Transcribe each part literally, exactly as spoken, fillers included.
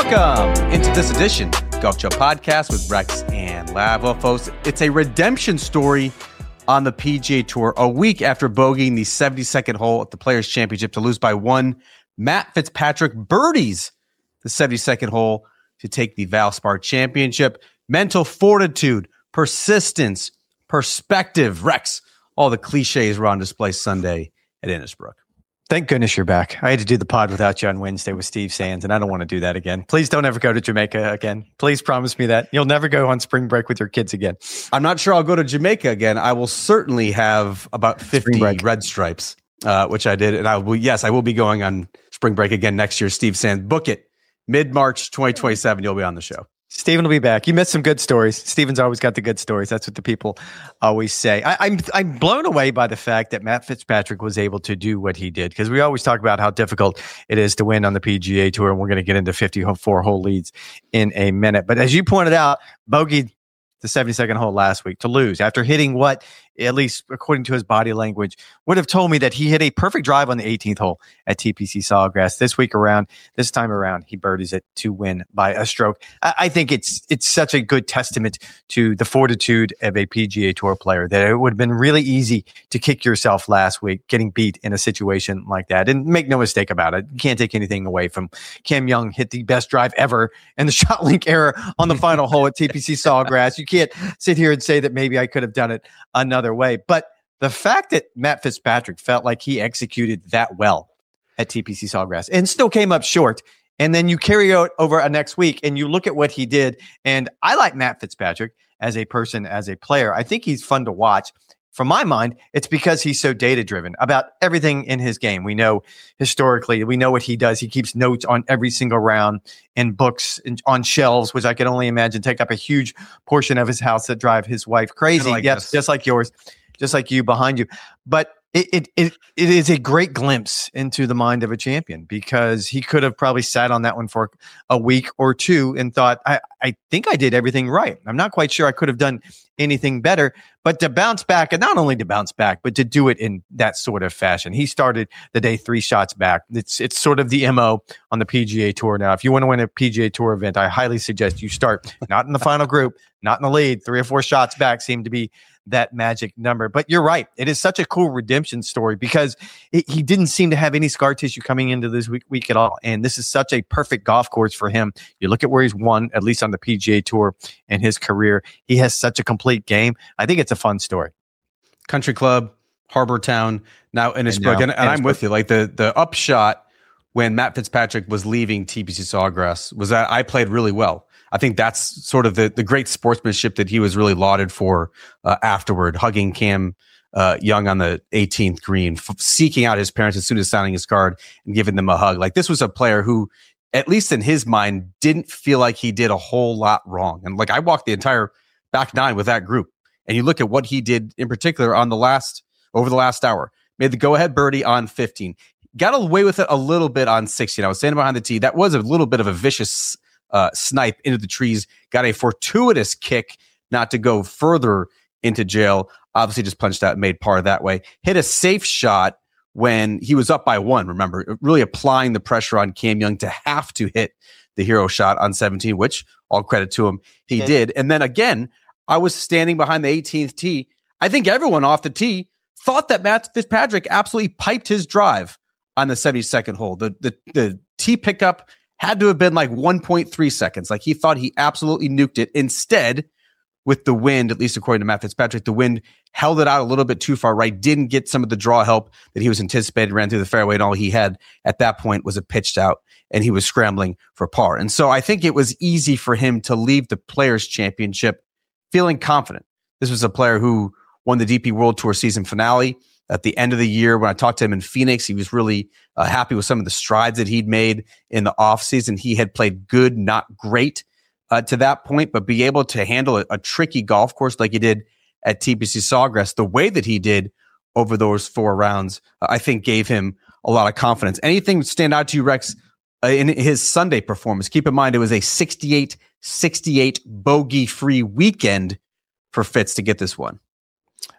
Welcome into this edition of Golf Show Podcast with Rex and Lav. Well, folks, it's a redemption story on the P G A Tour a week after bogeying the seventy-second hole at the Players' Championship to lose by one. Matt Fitzpatrick birdies the seventy-second hole to take the Valspar Championship. Mental fortitude, persistence, perspective. Rex, all the cliches were on display Sunday at Innisbrook. Thank goodness you're back. I had to do the pod without you on Wednesday with Steve Sands, and I don't want to do that again. Please don't ever go to Jamaica again. Please promise me that. You'll never go on spring break with your kids again. I'm not sure I'll go to Jamaica again. I will certainly have about fifty red stripes, uh, which I did. And I will, yes, I will be going on spring break again next year. Steve Sands, book it. Mid-March twenty twenty-seven, you'll be on the show. Steven will be back. You missed some good stories. Steven's always got the good stories. That's what the people always say. I, I'm I'm blown away by the fact that Matt Fitzpatrick was able to do what he did, because we always talk about how difficult it is to win on the P G A Tour, and we're going to get into fifty-four hole leads in a minute. But as you pointed out, bogeyed the seventy-second hole last week to lose after hitting what, at least according to his body language, would have told me that he hit a perfect drive on the eighteenth hole at T P C Sawgrass. This week around, this time around, he birdies it to win by a stroke. I, I think it's it's such a good testament to the fortitude of a P G A Tour player that it would have been really easy to kick yourself last week getting beat in a situation like that. And make no mistake about it, you can't take anything away from Cam Young hit the best drive ever in the ShotLink era on the final hole at T P C Sawgrass. You can't sit here and say that maybe I could have done it another way. But the fact that Matt Fitzpatrick felt like he executed that well at T P C Sawgrass and still came up short, and then you carry out over a next week and you look at what he did. And I like Matt Fitzpatrick as a person, as a player. I think he's fun to watch. From my mind, it's because he's so data-driven about everything in his game. We know historically, we know what he does. He keeps notes on every single round in books and on shelves, which I can only imagine take up a huge portion of his house that drive his wife crazy. Like yes, this. Just like yours, just like you behind you. But it, it it it is a great glimpse into the mind of a champion, because he could have probably sat on that one for a week or two and thought, I, I think I did everything right. I'm not quite sure I could have done anything better. But to bounce back, and not only to bounce back, but to do it in that sort of fashion. He started the day three shots back. It's it's sort of the M O on the P G A Tour now. If you want to win a P G A Tour event, I highly suggest you start not in the final group, not in the lead. Three or four shots back seem to be that magic number. But you're right. It is such a cool redemption story, because it, he didn't seem to have any scar tissue coming into this week, week at all. And this is such a perfect golf course for him. You look at where he's won, at least on the P G A Tour in his career. He has such a complete game. I think it's a fun story. Country Club, Harbor Town, now Innisbrook. And, and, and I'm with you. Like the, the upshot when Matt Fitzpatrick was leaving T P C Sawgrass was that I played really well. I think that's sort of the, the great sportsmanship that he was really lauded for uh, afterward, hugging Cam uh, Young on the eighteenth green, f- seeking out his parents as soon as signing his card and giving them a hug. Like, this was a player who, at least in his mind, didn't feel like he did a whole lot wrong. And like, I walked the entire back nine with that group, and you look at what he did in particular on the last, over the last hour, made the go-ahead birdie on fifteen, got away with it a little bit on sixteen. I was standing behind the tee. That was a little bit of a vicious Uh, snipe into the trees, got a fortuitous kick not to go further into jail. Obviously just punched out and made par that way. Hit a safe shot when he was up by one, remember, really applying the pressure on Cam Young to have to hit the hero shot on seventeen, which all credit to him, he yeah. did. And then again, I was standing behind the eighteenth tee. I think everyone off the tee thought that Matt Fitzpatrick absolutely piped his drive on the seventy-second hole. The, the, the tee pickup had to have been like one point three seconds. Like, he thought he absolutely nuked it. Instead, with the wind, at least according to Matt Fitzpatrick, the wind held it out a little bit too far right, didn't get some of the draw help that he was anticipating, ran through the fairway, and all he had at that point was a pitched out, and he was scrambling for par. And so I think it was easy for him to leave the Players' Championship feeling confident. This was a player who won the D P World Tour season finale at the end of the year. When I talked to him in Phoenix, he was really uh, happy with some of the strides that he'd made in the offseason. He had played good, not great uh, to that point, but be able to handle a, a tricky golf course like he did at T P C Sawgrass, the way that he did over those four rounds, uh, I think gave him a lot of confidence. Anything stand out to you, Rex, uh, in his Sunday performance? Keep in mind, it was a sixty-eight sixty-eight bogey-free weekend for Fitz to get this one.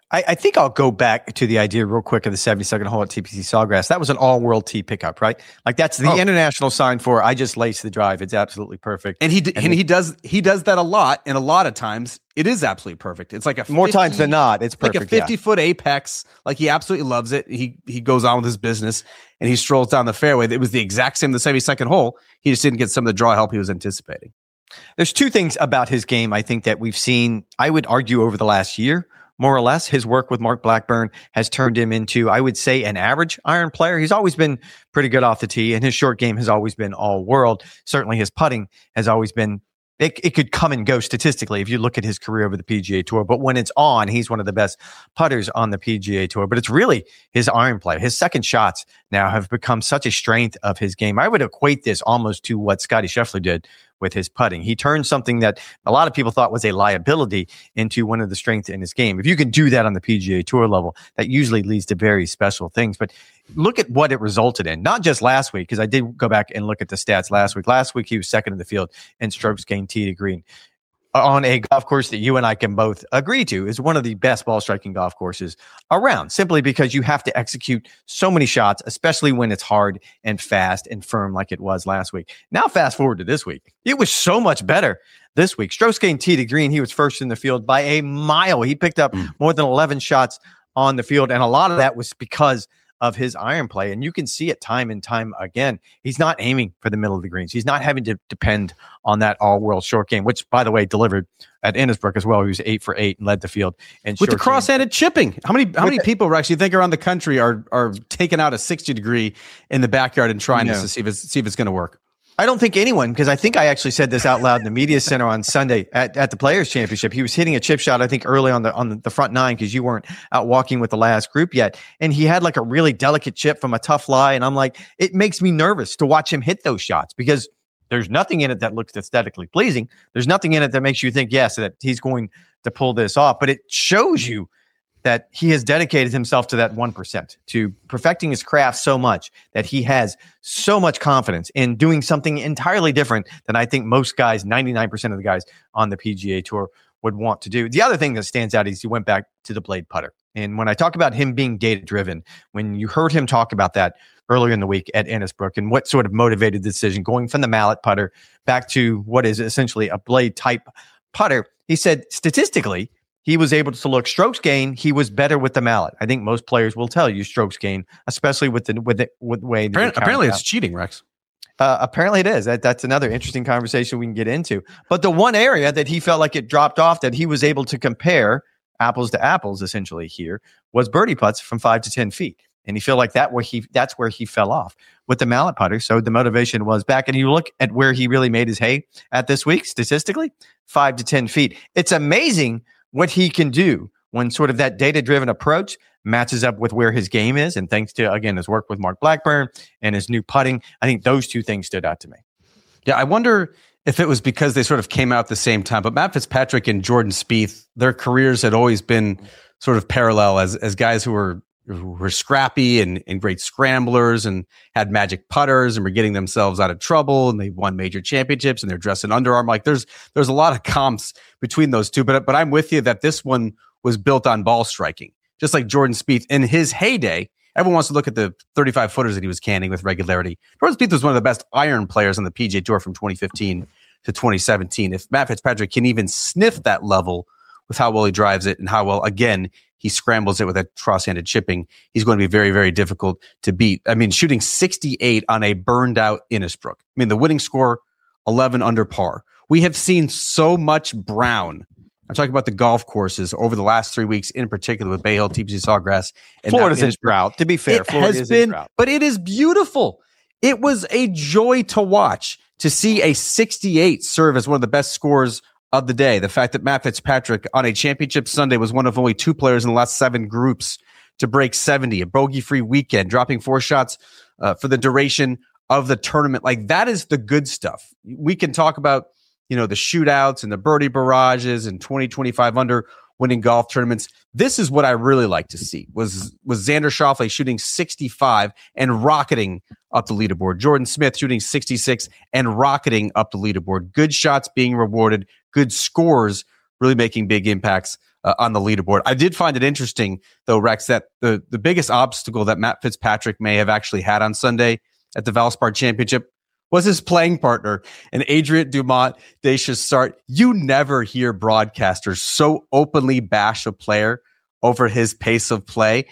I, I think I'll go back to the idea real quick of the seventy-second hole at T P C Sawgrass. That was an all-world tee pickup, right? Like that's the oh. international sign for I just lace the drive. It's absolutely perfect. And he and, and he does he does that a lot, and a lot of times it is absolutely perfect. It's like a more fifty, times than not, it's perfect. Like a fifty yeah. foot apex. Like he absolutely loves it. He he goes on with his business and he strolls down the fairway. It was the exact same the seventy-second hole. He just didn't get some of the draw help he was anticipating. There's two things about his game I think that we've seen, I would argue, over the last year. More or less, his work with Mark Blackburn has turned him into, I would say, an average iron player. He's always been pretty good off the tee, and his short game has always been all world. Certainly his putting has always been, it, it could come and go statistically if you look at his career over the P G A Tour. But when it's on, he's one of the best putters on the P G A Tour. But it's really his iron play. His second shots now have become such a strength of his game. I would equate this almost to what Scottie Scheffler did with his putting. He turned something that a lot of people thought was a liability into one of the strengths in his game. If you can do that on the P G A Tour level, that usually leads to very special things. But look at what it resulted in. Not just last week, because I did go back and look at the stats last week. Last week, he was second in the field in strokes gained tee to green on a golf course that you and I can both agree to is one of the best ball striking golf courses around, simply because you have to execute so many shots, especially when it's hard and fast and firm like it was last week. Now, fast forward to this week. It was so much better this week. Strokes gained tee to green, he was first in the field by a mile. He picked up mm. more than eleven shots on the field, and a lot of that was because of his iron play. And you can see it time and time again. He's not aiming for the middle of the greens. He's not having to depend on that all-world short game, which, by the way, delivered at Innisbrook as well. He was eight for eight and led the field. And with the cross-handed chipping, how many how With many people actually think around the country are are taking out a sixty degree in the backyard and trying this to see if it's see if it's going to work? I don't think anyone, because I think I actually said this out loud in the media center on Sunday at, at the Players Championship. He was hitting a chip shot, I think, early on the on the front nine, because you weren't out walking with the last group yet. And he had like a really delicate chip from a tough lie. And I'm like, it makes me nervous to watch him hit those shots, because there's nothing in it that looks aesthetically pleasing. There's nothing in it that makes you think, yes, that he's going to pull this off. But it shows you that he has dedicated himself to that one percent, to perfecting his craft so much that he has so much confidence in doing something entirely different than I think most guys, ninety-nine percent of the guys on the P G A Tour would want to do. The other thing that stands out is he went back to the blade putter. And when I talk about him being data-driven, when you heard him talk about that earlier in the week at Innisbrook and what sort of motivated the decision, going from the mallet putter back to what is essentially a blade-type putter, he said statistically, he was able to look strokes gain. He was better with the mallet. I think most players will tell you strokes gain, especially with the with the, with the way. Apparently, apparently it's cheating, Rex. Uh, apparently it is. That, that's another interesting conversation we can get into. But the one area that he felt like it dropped off, that he was able to compare apples to apples, essentially here, was birdie putts from five to ten feet. And he felt like that where he that's where he fell off with the mallet putter. So the motivation was back. And you look at where he really made his hay at this week, statistically, five to ten feet. It's amazing what he can do when sort of that data-driven approach matches up with where his game is. And thanks to, again, his work with Mark Blackburn and his new putting, I think those two things stood out to me. Yeah, I wonder if it was because they sort of came out at the same time. But Matt Fitzpatrick and Jordan Spieth, their careers had always been sort of parallel as as guys who were who were scrappy and, and great scramblers and had magic putters and were getting themselves out of trouble, and they won major championships and they're dressed in Under Armour. Like there's there's a lot of comps between those two, but but I'm with you that this one was built on ball striking, just like Jordan Spieth in his heyday. Everyone wants to look at the thirty-five footers that he was canning with regularity. Jordan Spieth was one of the best iron players on the P G A Tour from twenty fifteen to twenty seventeen. If Matt Fitzpatrick can even sniff that level with how well he drives it and how well, again, he scrambles it with that cross-handed chipping, he's going to be very, very difficult to beat. I mean, shooting sixty-eight on a burned out Innisbrook. I mean, the winning score, eleven under par. We have seen so much brown. I'm talking about the golf courses over the last three weeks, in particular with Bay Hill, T P C Sawgrass. And Florida's in drought, to be fair. It Florida has been, but it is beautiful. It was a joy to watch, to see a sixty-eight serve as one of the best scores of the day. The fact that Matt Fitzpatrick on a championship Sunday was one of only two players in the last seven groups to break seventy, a bogey-free weekend, dropping four shots uh, for the duration of the tournament. Like, that is the good stuff. We can talk about, you know, the shootouts and the birdie barrages and twenty, twenty-five under winning golf tournaments. This is what I really like to see, was, was Xander Schauffele shooting sixty-five and rocketing up the leaderboard. Jordan Smith shooting sixty-six and rocketing up the leaderboard. Good shots being rewarded, good scores really making big impacts uh, on the leaderboard. I did find it interesting, though, Rex, that the, the biggest obstacle that Matt Fitzpatrick may have actually had on Sunday at the Valspar Championship was his playing partner, and Adrien Dumont Deschastart. You never hear broadcasters so openly bash a player over his pace of play.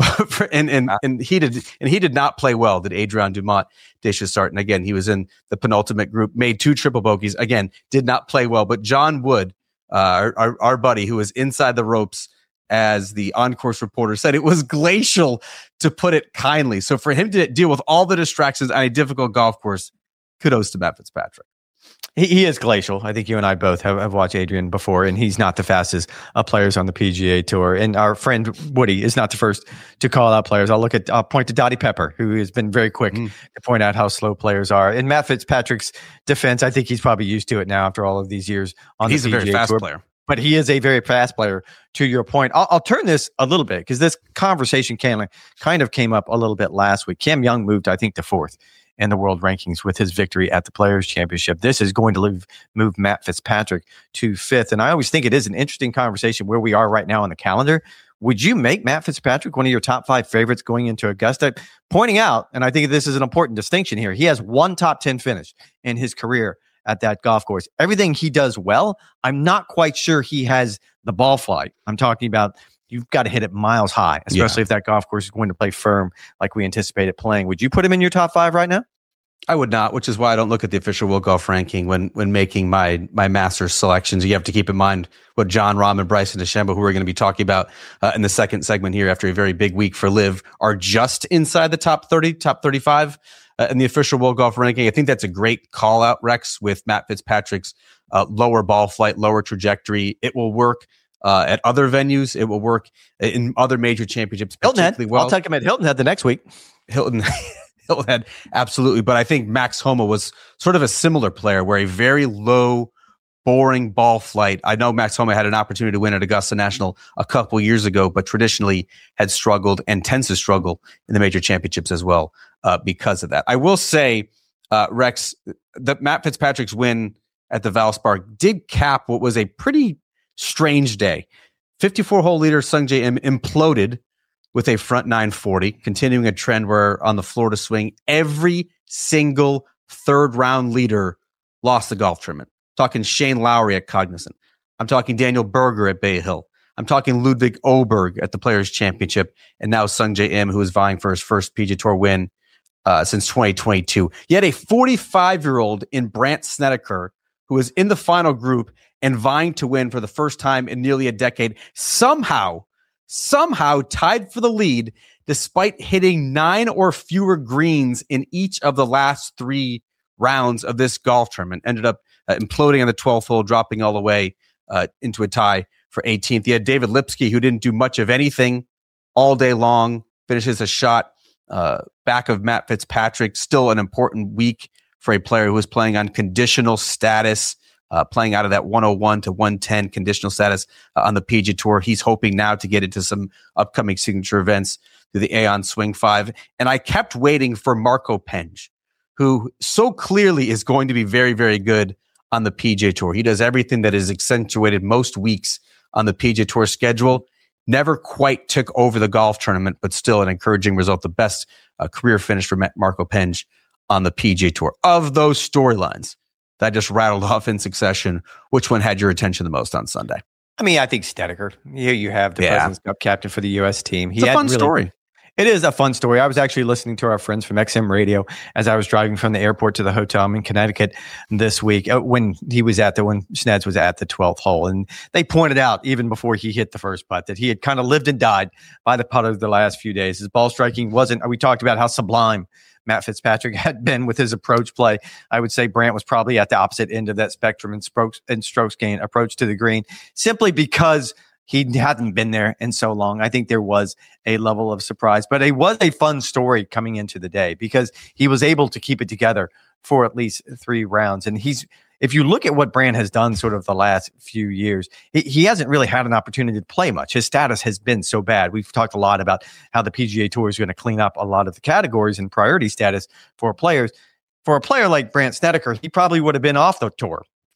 and and and he did and he did not play well, did Adrien Dumont Deschastart. And again, he was in the penultimate group, made two triple bogeys. Again, did not play well. But John Wood, uh, our, our our buddy who was inside the ropes as the on-course reporter, said it was glacial, to put it kindly. So for him to deal with all the distractions on a difficult golf course, kudos to Matt Fitzpatrick. He, he is glacial. I think you and I both have, have watched Adrien before, and he's not the fastest of players on the P G A Tour. And our friend Woody is not the first to call out players. I'll look at, I'll point to Dottie Pepper, who has been very quick mm. to point out how slow players are. In Matt Fitzpatrick's defense, I think he's probably used to it now after all of these years on he's the P G A Tour. He's a very fast Tour. player. But he is a very fast player, to your point. I'll, I'll turn this a little bit because this conversation came, kind of came up a little bit last week. Cam Young moved, I think, to fourth in the world rankings with his victory at the Players' Championship. This is going to leave, move Matt Fitzpatrick to fifth. And I always think it is an interesting conversation where we are right now on the calendar. Would you make Matt Fitzpatrick one of your top five favorites going into Augusta? Pointing out, and I think this is an important distinction here, he has one top ten finish in his career at that golf course. Everything he does well, I'm not quite sure he has the ball flight. I'm talking about you've got to hit it miles high, especially yeah. if that golf course is going to play firm like we anticipate it playing. Would you put him in your top five right now? I would not, which is why I don't look at the official World Golf Ranking when when making my my Masters selections. You have to keep in mind what John Rahm and Bryson DeChambeau, who we're going to be talking about uh, in the second segment here after a very big week for Liv, are just inside the top thirty, top thirty-five uh, in the official World Golf Ranking. I think that's a great call out, Rex, with Matt Fitzpatrick's uh, lower ball flight, lower trajectory. It will work uh, at other venues. It will work in other major championships. Hilton Head. Well. I'll take him at Hilton Head the next week. Hilton Hilton Head, absolutely. But I think Max Homa was sort of a similar player where a very low, boring ball flight. I know Max Homa had an opportunity to win at Augusta National a couple years ago, but traditionally had struggled and tends to struggle in the major championships as well uh, because of that. I will say, uh, Rex, that Matt Fitzpatrick's win at the Valspar did cap what was a pretty strange day. fifty-four hole leader Sungjae Im imploded with a front nine forty, continuing a trend where on the Florida swing, every single third round leader lost the golf tournament. I'm talking Shane Lowry at Cognizant. I'm talking Daniel Berger at Bay Hill. I'm talking Ludwig Oberg at the Players' Championship, and now Sungjae Im, who is vying for his first P G A Tour win uh, since twenty twenty-two. Yet a forty-five-year-old in Brandt Snedeker, who was in the final group and vying to win for the first time in nearly a decade, somehow somehow tied for the lead despite hitting nine or fewer greens in each of the last three rounds of this golf tournament. Ended up uh, imploding on the twelfth hole, dropping all the way uh, into a tie for eighteenth. You had David Lipsky, who didn't do much of anything all day long, finishes a shot uh, back of Matt Fitzpatrick. Still an important week for a player who was playing on conditional status, Uh, playing out of that one oh one to one ten conditional status uh, on the P G A Tour. He's hoping now to get into some upcoming signature events through the Aon Swing five. And I kept waiting for Marco Penge, who so clearly is going to be very, very good on the P G A Tour. He does everything that is accentuated most weeks on the P G A Tour schedule. Never quite took over the golf tournament, but still an encouraging result. The best uh, career finish for Marco Penge on the P G A Tour. Of those storylines that I just rattled off in succession, which one had your attention the most on Sunday? I mean, I think Snedeker. Here you have the yeah. President's Cup captain for the U S team. He it's a had fun really, story. It is a fun story. I was actually listening to our friends from X M Radio as I was driving from the airport to the hotel. I'm in Connecticut this week uh, when he was at the, when Sneds was at the twelfth hole. And they pointed out, even before he hit the first putt, that he had kind of lived and died by the putt of the last few days. His ball striking wasn't, we talked about how sublime Matt Fitzpatrick had been with his approach play. I would say Brandt was probably at the opposite end of that spectrum in strokes, in strokes gain approach to the green, simply because he hadn't been there in so long. I think there was a level of surprise, but it was a fun story coming into the day because he was able to keep it together for at least three rounds. And he's, if you look at what Brandt has done sort of the last few years, he, he hasn't really had an opportunity to play much. His status has been so bad. We've talked a lot about how the P G A Tour is going to clean up a lot of the categories and priority status for players. For a player like Brandt Snedeker, he probably would have been off the tour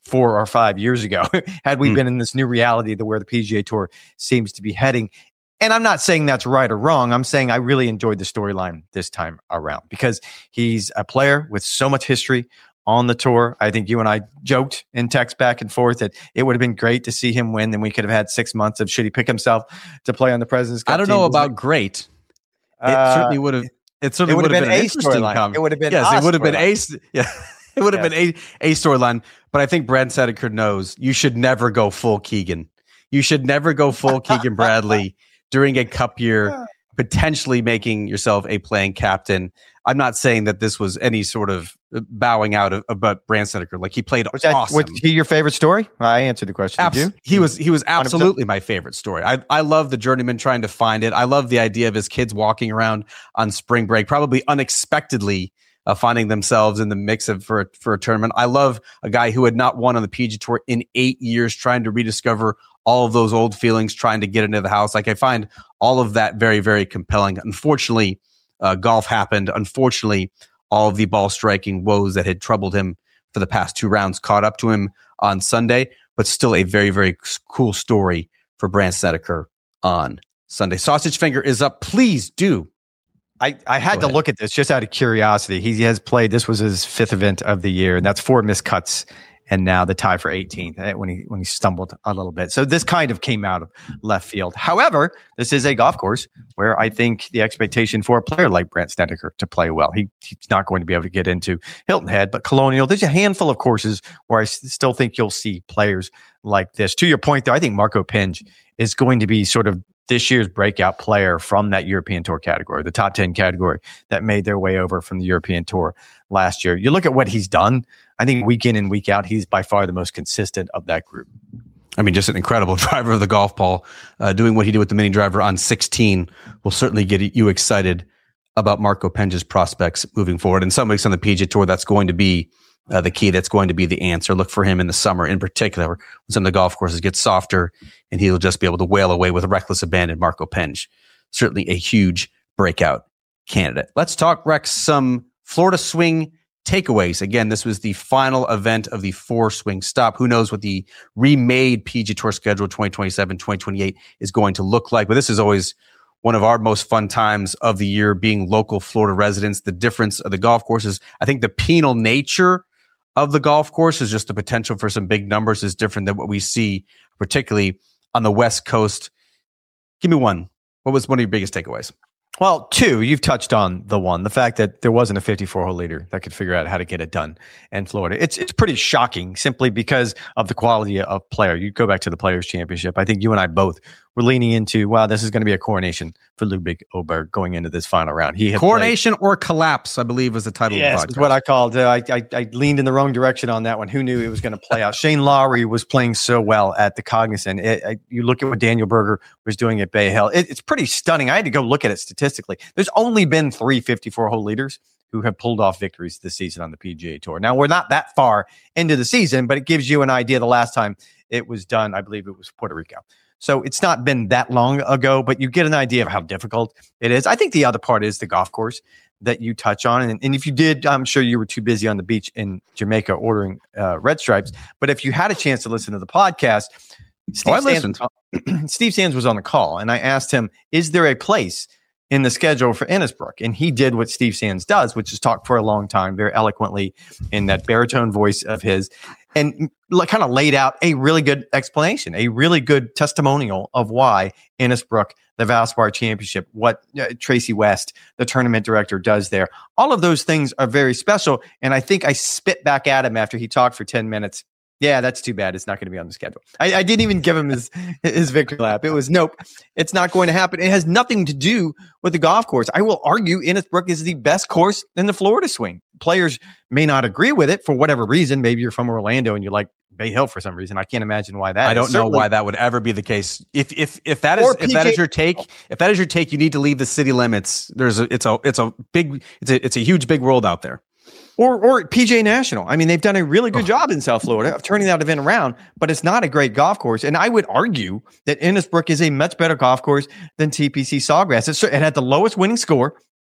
four or five years ago, had we Hmm. been in this new reality that where the P G A Tour seems to be heading. And I'm not saying that's right or wrong. I'm saying I really enjoyed the storyline this time around because he's a player with so much history on the tour. I think you and I joked in text back and forth that it would have been great to see him win. Then we could have had six months of should he pick himself to play on the President's Cup I don't team. know about great. It Uh, certainly would have. It certainly it would would have have been been, an a interesting storyline. com- It would have been yes, a it would have been a storyline. yeah, it would have Yes. been a a storyline. But I think Brad Snedeker knows you should never go full Keegan. You should never go full Keegan Bradley during a Cup year, potentially making yourself a playing captain. I'm not saying that this was any sort of bowing out of, about Brad Snedeker. Like he played Was that awesome. was he your favorite story? I answered the question. Abs- Did you? he was he was one hundred percent. absolutely my favorite story. I I love the journeyman trying to find it. I love the idea of his kids walking around on spring break, probably unexpectedly uh, finding themselves in the mix of for a, for a tournament. I love a guy who had not won on the P G A Tour in eight years, trying to rediscover all of those old feelings, trying to get into the house. Like I find all of that very very compelling. Unfortunately, uh, golf happened. Unfortunately, all of the ball striking woes that had troubled him for the past two rounds caught up to him on Sunday, but still a very, very cool story for Brad Snedeker on Sunday. Sausage Finger is up. Please do. I, I had Go to ahead. look at this just out of curiosity. He has played, this was his fifth event of the year, and that's four missed cuts. And now the tie for eighteenth when he when he stumbled a little bit. So this kind of came out of left field. However, this is a golf course where I think the expectation for a player like Brad Snedeker to play well, he, he's not going to be able to get into Hilton Head, but Colonial. There's a handful of courses where I s- still think you'll see players like this. To your point, though, I think Marco Pinge is going to be sort of this year's breakout player from that European Tour category, the top ten category that made their way over from the European Tour last year. You look at what he's done. I think week in and week out, he's by far the most consistent of that group. I mean, just an incredible driver of the golf ball. Uh, doing what he did with the mini driver on sixteen will certainly get you excited about Marco Pinge's prospects moving forward. In some weeks on the P G A Tour, that's going to be uh, the key. That's going to be the answer. Look for him in the summer, in particular, when some of the golf courses get softer, and he'll just be able to wail away with reckless abandon. Marco Pinge, certainly a huge breakout candidate. Let's talk, Rex, some Florida Swing takeaways. Again, this was the final event of the four swing stop. Who knows what the remade P G A Tour schedule twenty twenty-seven, twenty twenty-eight is going to look like. But this is always one of our most fun times of the year, being local Florida residents. The difference of the golf courses, I think the penal nature of the golf course is just the potential for some big numbers is different than what we see, particularly on the West Coast. Give me one. What was one of your biggest takeaways? Well, two, you've touched on the one, the fact that there wasn't a fifty-four hole leader that could figure out how to get it done in Florida. It's it's pretty shocking simply because of the quality of player. You go back to the Players Championship. I think you and I both were leaning into, wow, this is going to be a coronation for Ludwig Oberg going into this final round. He had Coronation played, or collapse, I believe was the title yes, of the podcast. Yes, what I called. Uh, I, I, I leaned in the wrong direction on that one. Who knew it was going to play out? Shane Lowry was playing so well at the Cognizant. It, it, you look at what Daniel Berger was doing at Bay Hill. It, it's pretty stunning. I had to go look at it statistically. There's only been three fifty-four hole leaders who have pulled off victories this season on the P G A Tour. Now, we're not that far into the season, but it gives you an idea. The last time it was done, I believe it was Puerto Rico. So it's not been that long ago, but you get an idea of how difficult it is. I think the other part is the golf course that you touch on. And, and if you did, I'm sure you were too busy on the beach in Jamaica ordering uh, red stripes. But if you had a chance to listen to the podcast, Steve, oh, I Sands, listened. Steve Sands was on the call, and I asked him, is there a place in the schedule for Innisbrook? And he did what Steve Sands does, which is talk for a long time, very eloquently in that baritone voice of his, and like kind of laid out a really good explanation, a really good testimonial of why Innisbrook, the Valspar Championship, what uh, Tracy West, the tournament director, does there. All of those things are very special. And I think I spit back at him after he talked for ten minutes. Yeah, that's too bad. It's not going to be on the schedule. I, I didn't even give him his his victory lap. It was, nope, it's not going to happen. It has nothing to do with the golf course. I will argue Innisbrook is the best course in the Florida swing. Players may not agree with it for whatever reason. Maybe you're from Orlando and you like Bay Hill for some reason. I can't imagine why that I is. don't know Certainly, why that would ever be the case. If if if that is Or if P G A that is your take, if that is your take, you need to leave the city limits. There's a it's a it's a big it's a it's a huge big world out there. Or or P G A National. I mean, they've done a really good job in South Florida of turning that event around, but it's not a great golf course. And I would argue that Innisbrook is a much better golf course than T P C Sawgrass. It's, it had the lowest winning score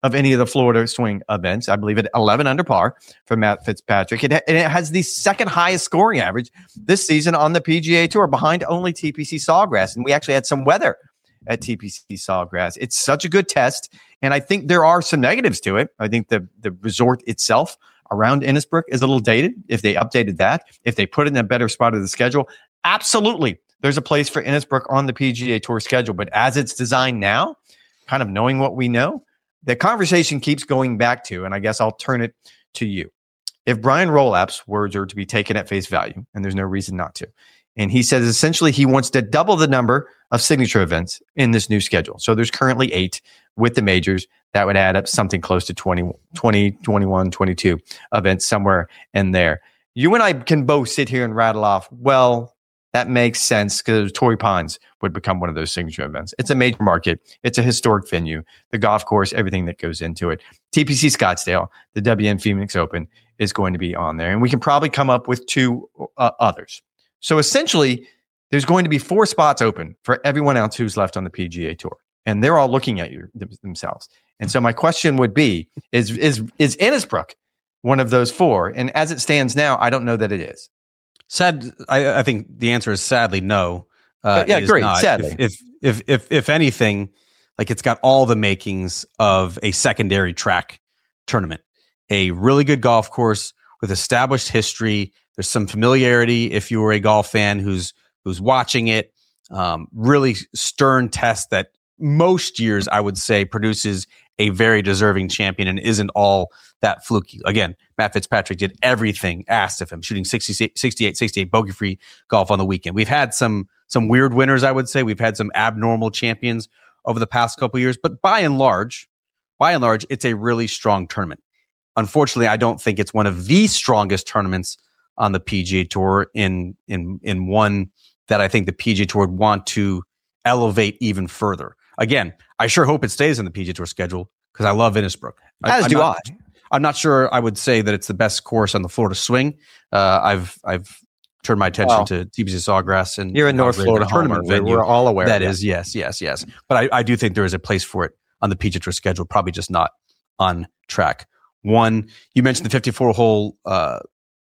of any of the Florida Swing events. I believe at eleven under par for Matt Fitzpatrick. It, and it has the second highest scoring average this season on the P G A Tour, behind only T P C Sawgrass. And we actually had some weather at T P C Sawgrass. It's such a good test. And I think there are some negatives to it. I think the, the resort itself around Innisbrook is a little dated. If they updated that, if they put it in a better spot of the schedule, absolutely, there's a place for Innisbrook on the P G A Tour schedule. But as it's designed now, kind of knowing what we know, the conversation keeps going back to, and I guess I'll turn it to you. If Brian Rolap's words are to be taken at face value, and there's no reason not to, and he says essentially he wants to double the number of signature events in this new schedule. So there's currently eight with the majors. That would add up something close to twenty, twenty, twenty-one, twenty-two events somewhere in there. You and I can both sit here and rattle off, well, that makes sense because Torrey Pines would become one of those signature events. It's a major market. It's a historic venue. The golf course, everything that goes into it. T P C Scottsdale, the W M Phoenix Open is going to be on there. And we can probably come up with two uh, others. So essentially, there's going to be four spots open for everyone else who's left on the P G A Tour. And they're all looking at you themselves. And so my question would be, is, is, is Innisbrook one of those four? And as it stands now, I don't know that it is. Sad. I, I think the answer is sadly no. Uh, yeah, great. Not. Sadly, if, if if if if anything, like it's got all the makings of a secondary track tournament, a really good golf course with established history. There's some familiarity if you were a golf fan who's who's watching it. Um, really stern test that most years I would say produces a very deserving champion and isn't all that fluky. Again, Matt Fitzpatrick did everything asked of him, shooting sixty, sixty-eight, sixty-eight bogey-free golf on the weekend. We've had some some weird winners, I would say. We've had some abnormal champions over the past couple of years, but by and large, by and large, it's a really strong tournament. Unfortunately, I don't think it's one of the strongest tournaments on the P G A Tour in in in one that I think the P G A Tour would want to elevate even further. Again, I sure hope it stays on the P G A Tour schedule because I love Innisbrook. As I, do not, I. I'm not sure I would say that it's the best course on the Florida Swing. Uh, I've I've turned my attention well, to T P C Sawgrass, and you're in North Florida tournament venue. We're all aware. That of is, yes, yes, yes. But I, I do think there is a place for it on the P G A Tour schedule, probably just not on track one. You mentioned the fifty-four hole uh,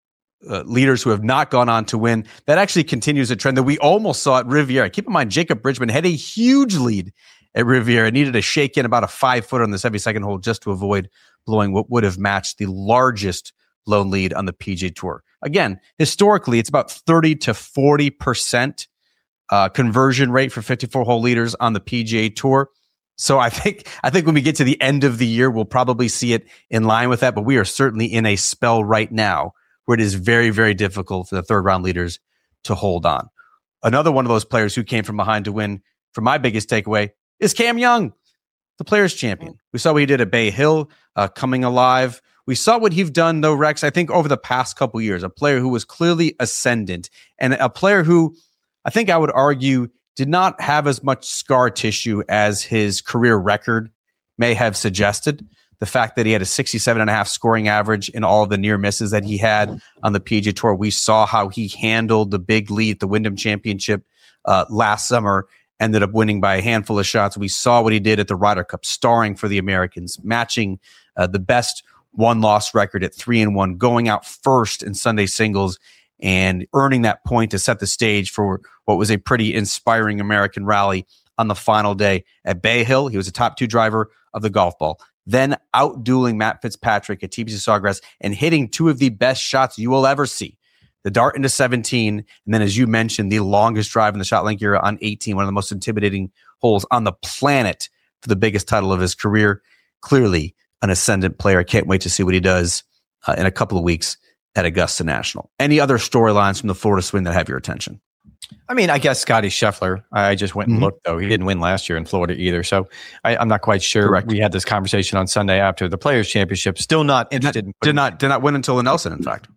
uh, leaders who have not gone on to win. That actually continues a trend that we almost saw at Riviera. Keep in mind, Jacob Bridgman had a huge lead at Riviera, needed a shake in about a five footer on the seventy-second hole just to avoid blowing what would have matched the largest lone lead on the P G A Tour. Again, historically, it's about thirty to forty percent uh, conversion rate for fifty-four hole leaders on the P G A Tour. So I think I think when we get to the end of the year, we'll probably see it in line with that. But we are certainly in a spell right now where it is very, very difficult for the third round leaders to hold on. Another one of those players who came from behind to win, for my biggest takeaway, is Cam Young, the Players Champion. We saw what he did at Bay Hill, uh, coming alive. We saw what he's done, though, Rex, I think over the past couple years, a player who was clearly ascendant and a player who I think I would argue did not have as much scar tissue as his career record may have suggested. The fact that he had a sixty-seven and a half scoring average in all of the near misses that he had on the P G A Tour. We saw how he handled the big lead at the Wyndham Championship uh, last summer, ended up winning by a handful of shots. We saw what he did at the Ryder Cup, starring for the Americans, matching uh, the best one-loss record at three and one, going out first in Sunday singles and earning that point to set the stage for what was a pretty inspiring American rally on the final day at Bay Hill. He was a top two driver of the golf ball, then out-dueling Matt Fitzpatrick at T P C Sawgrass and hitting two of the best shots you will ever see. The dart into seventeen, and then, as you mentioned, the longest drive in the ShotLink era on eighteen, one of the most intimidating holes on the planet for the biggest title of his career. Clearly an ascendant player. I can't wait to see what he does uh, in a couple of weeks at Augusta National. Any other storylines from the Florida Swing that have your attention? I mean, I guess Scotty Scheffler. I just went and Mm-hmm. looked, though. He didn't win last year in Florida either. So I, I'm not quite sure. Correct. We had this conversation on Sunday after the Players' Championship. Still not interested. in Did not did not win until the Nelson, in fact.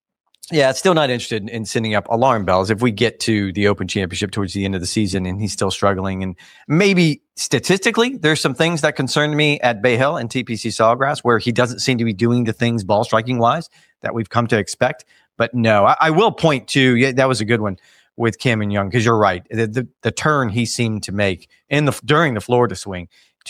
Yeah, still not interested in, in sending up alarm bells if we get to the Open Championship towards the end of the season and he's still struggling. And maybe statistically, there's some things that concern me at Bay Hill and T P C Sawgrass where he doesn't seem to be doing the things ball striking wise that we've come to expect. But no, I, I will point to, yeah, that was a good one with Cameron Young, because you're right. The, the, the turn he seemed to make in the during the Florida Swing to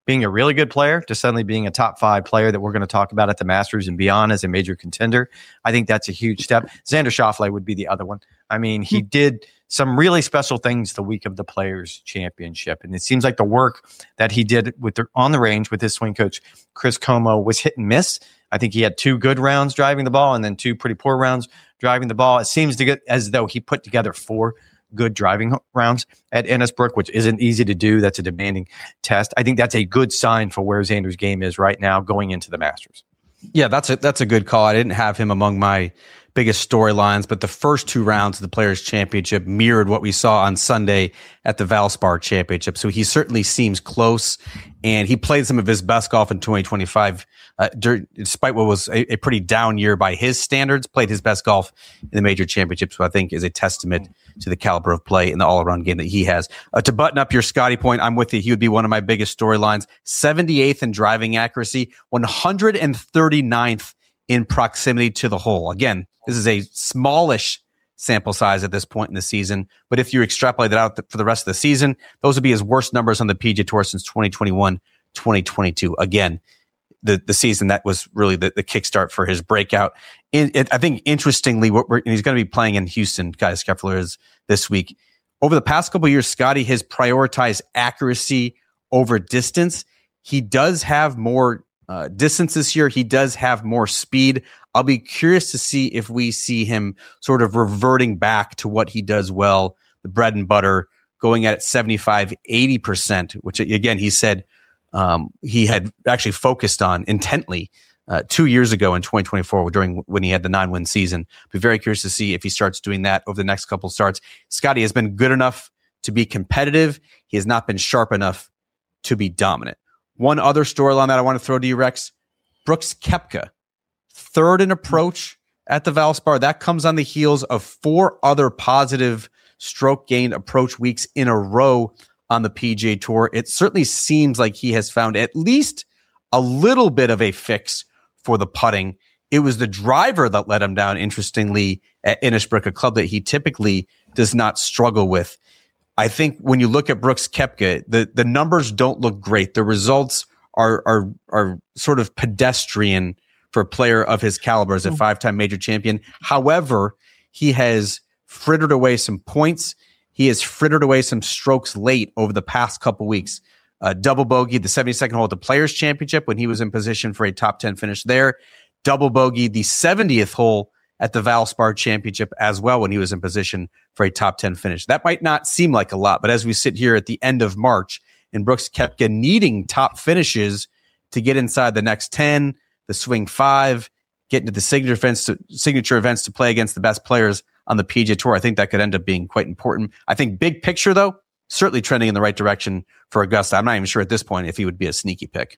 being a really good player to suddenly being a top five player that we're going to talk about at the Masters and beyond as a major contender. I think that's a huge step. Xander Schauffele would be the other one. I mean, he mm-hmm. did some really special things the week of the Players Championship. And it seems like the work that he did with the, on the range with his swing coach, Chris Como, was hit and miss. I think he had two good rounds driving the ball and then two pretty poor rounds driving the ball. It seems to get as though he put together four good driving rounds at Innisbrook, which isn't easy to do. That's a demanding test. I think that's a good sign for where Xander's game is right now going into the Masters. Yeah, that's a, that's a good call. I didn't have him among my biggest storylines, but the first two rounds of the Players Championship mirrored what we saw on Sunday at the Valspar Championship. So he certainly seems close, and he played some of his best golf in twenty twenty-five, uh, during, despite what was a, a pretty down year by his standards, played his best golf in the major championships, so I think is a testament to the caliber of play in the all-around game that he has. Uh, to button up your Scotty point, I'm with you. He would be one of my biggest storylines. seventy-eighth in driving accuracy, one hundred thirty-ninth in proximity to the hole. Again, this is a smallish sample size at this point in the season, but if you extrapolate that out for the rest of the season, those would be his worst numbers on the P G A Tour since twenty twenty-one, twenty twenty-two. Again, the, the season that was really the, the kickstart for his breakout. In, it, I think, interestingly, what we're, he's going to be playing in Houston, Guy Scheffler is this week. Over the past couple of years, Scotty has prioritized accuracy over distance. He does have more uh, distance this year. He does have more speed. I'll be curious to see if we see him sort of reverting back to what he does well, the bread and butter, going at seventy-five, eighty percent, which again, he said um, he had actually focused on intently uh, two years ago in twenty twenty-four during when he had the nine win season. Be very curious to see if he starts doing that over the next couple of starts. Scotty has been good enough to be competitive. He has not been sharp enough to be dominant. One other storyline that I want to throw to you, Rex, Brooks Koepka, third in approach at the Valspar. That comes on the heels of four other positive stroke gained approach weeks in a row on the P G A Tour. It certainly seems like he has found at least a little bit of a fix for the putting. It was the driver that let him down, interestingly, at Innisbrook, a club that he typically does not struggle with. I think when you look at Brooks Koepka, the, the numbers don't look great. The results are are are sort of pedestrian for a player of his caliber as a five-time major champion. However, he has frittered away some points. He has frittered away some strokes late over the past couple weeks. Uh, double bogey the seventy-second hole at the Players Championship when he was in position for a top ten finish there. Double bogey the seventieth hole at the Valspar Championship as well when he was in position for a top ten finish. That might not seem like a lot, but as we sit here at the end of March and Brooks Koepka needing top finishes to get inside the next ten, the swing five, get into the signature events to, signature events to play against the best players on the P G A Tour, I think that could end up being quite important. I think big picture, though, certainly trending in the right direction for Augusta. I'm not even sure at this point if he would be a sneaky pick.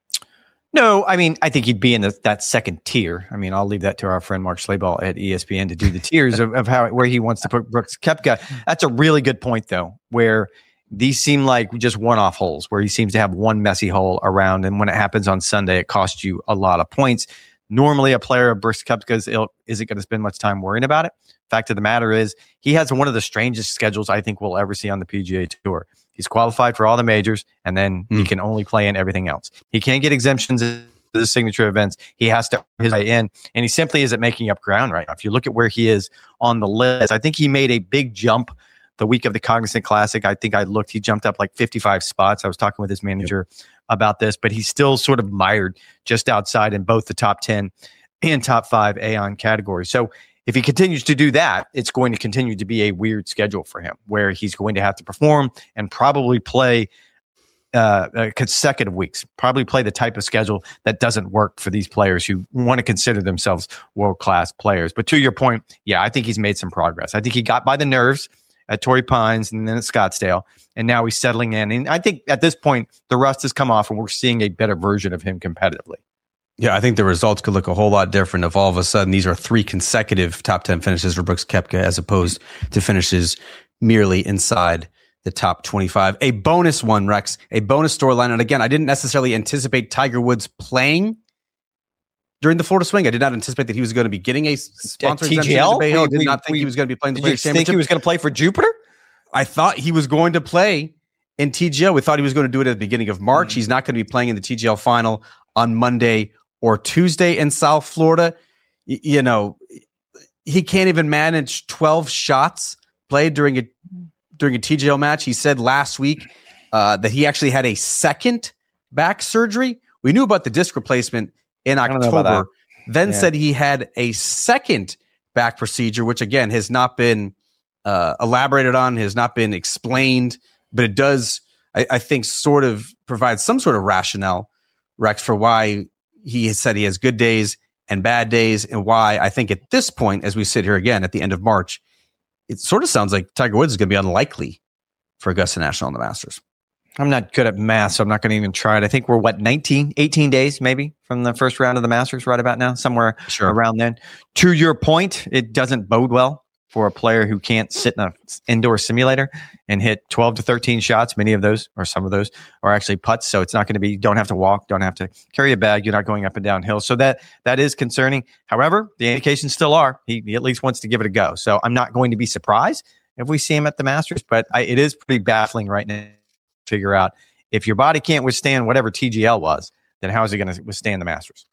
No, I mean, I think he'd be in the, that second tier. I mean, I'll leave that to our friend Mark Schlabach at E S P N to do the tiers of, of how where he wants to put Brooks Koepka. That's a really good point, though, where these seem like just one-off holes, where he seems to have one messy hole around, and when it happens on Sunday, it costs you a lot of points. Normally, a player of Brooks Koepka's ilk isn't going to spend much time worrying about it. Fact of the matter is, he has one of the strangest schedules I think we'll ever see on the P G A Tour. He's qualified for all the majors, and then mm. he can only play in everything else. He can't get exemptions to the signature events. He has to his way in, and he simply isn't making up ground right now. If you look at where he is on the list, I think he made a big jump the week of the Cognizant Classic. I think I looked, he jumped up like fifty-five spots. I was talking with his manager yep. about this, but he's still sort of mired just outside in both the top ten and top five Aon categories. So if he continues to do that, it's going to continue to be a weird schedule for him, where he's going to have to perform and probably play uh, uh, consecutive weeks, probably play the type of schedule that doesn't work for these players who want to consider themselves world-class players. But to your point, yeah, I think he's made some progress. I think he got by the nerves at Torrey Pines and then at Scottsdale, and now he's settling in. And I think at this point, the rust has come off and we're seeing a better version of him competitively. Yeah, I think the results could look a whole lot different if all of a sudden these are three consecutive top ten finishes for Brooks Koepka as opposed to finishes merely inside the top twenty-five. A bonus one, Rex, a bonus storyline. And again, I didn't necessarily anticipate Tiger Woods playing during the Florida Swing. I did not anticipate that he was going to be getting a sponsor exemption. I did we, not think we, he was going to be playing the Players Championship. Did you think he was going to play for Jupiter? I thought he was going to play in T G L. We thought he was going to do it at the beginning of March. Mm-hmm. He's not going to be playing in the T G L final on Monday or Tuesday in South Florida. Y- you know, he can't even manage twelve shots played during a during a T G L match. He said last week uh, that he actually had a second back surgery. We knew about the disc replacement in October, then yeah. said he had a second back procedure, which again has not been uh, elaborated on, has not been explained, but it does, I, I think, sort of provide some sort of rationale, Rex, for why he has said he has good days and bad days, and why I think at this point, as we sit here again at the end of March, it sort of sounds like Tiger Woods is going to be unlikely for Augusta National and the Masters. I'm not good at math, so I'm not going to even try it. I think we're, what, nineteen, eighteen days maybe from the first round of the Masters right about now, somewhere sure. around then. To your point, it doesn't bode well for a player who can't sit in an indoor simulator and hit twelve to thirteen shots. Many of those, or some of those, are actually putts, so it's not going to be, you don't have to walk, don't have to carry a bag, you're not going up and down hills. So that that is concerning. However, the indications still are, he, he at least wants to give it a go. So I'm not going to be surprised if we see him at the Masters, but I, it is pretty baffling right now. Figure out if your body can't withstand whatever T G L was, then how is it going to withstand the Masters?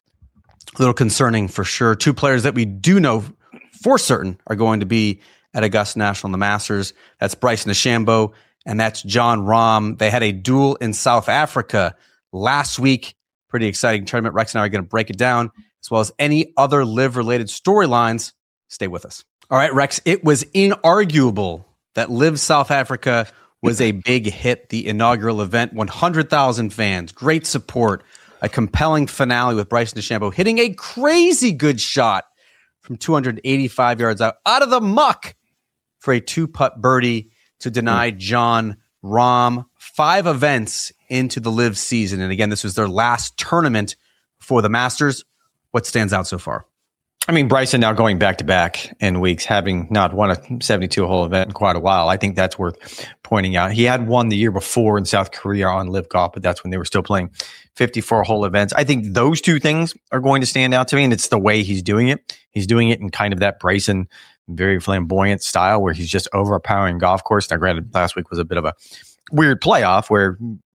A little concerning for sure. Two players that we do know for certain are going to be at Augusta National and the Masters. That's Bryson DeChambeau and that's Jon Rahm. They had a duel in South Africa last week. Pretty exciting tournament. Rex and I are going to break it down, as well as any other LIV-related storylines. Stay with us. All right, Rex, it was inarguable that LIV South Africa was a big hit, the inaugural event. one hundred thousand fans, great support, a compelling finale with Bryson DeChambeau hitting a crazy good shot from two hundred eighty-five yards out, out of the muck for a two-putt birdie to deny Jon Rahm. Five events into the LIV season. And again, this was their last tournament for the Masters. What stands out so far? I mean, Bryson now going back-to-back in weeks, having not won a seventy-two hole event in quite a while. I think that's worth pointing out. He had won the year before in South Korea on LIV Golf, but that's when they were still playing fifty-four hole events. I think those two things are going to stand out to me, and it's the way he's doing it. He's doing it in kind of that Bryson, very flamboyant style where he's just overpowering golf course. Now, granted, last week was a bit of a weird playoff where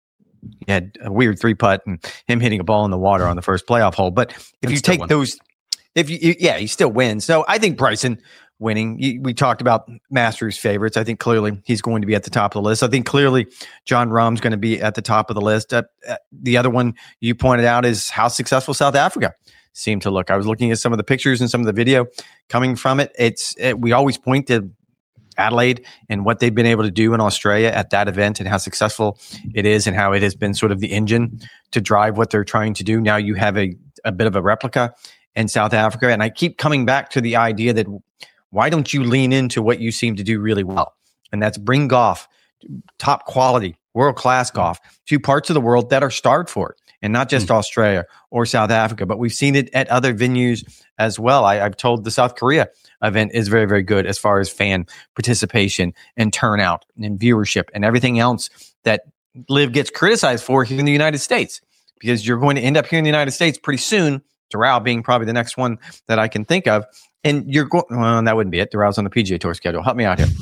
he had a weird three-putt and him hitting a ball in the water on the first playoff hole. But if and you take won. those... If you, yeah, he still wins. So I think Bryson winning. We talked about Masters favorites. I think clearly he's going to be at the top of the list. I think clearly Jon Rahm's going to be at the top of the list. Uh, uh, the other one you pointed out is how successful South Africa seemed to look. I was looking at some of the pictures and some of the video coming from it. It's it, we always point to Adelaide and what they've been able to do in Australia at that event and how successful it is and how it has been sort of the engine to drive what they're trying to do. Now you have a, a bit of a replica in South Africa. And I keep coming back to the idea that why don't you lean into what you seem to do really well? And that's bring golf, top quality, world-class golf, to parts of the world that are starved for it. And not just mm. Australia or South Africa, but we've seen it at other venues as well. I, I've told the South Korea event is very, very good as far as fan participation and turnout and viewership and everything else that LIV gets criticized for here in the United States. Because you're going to end up here in the United States pretty soon, Doral being probably the next one that I can think of. And you're going, well, that wouldn't be it. Doral's on the P G A Tour schedule. Help me out here.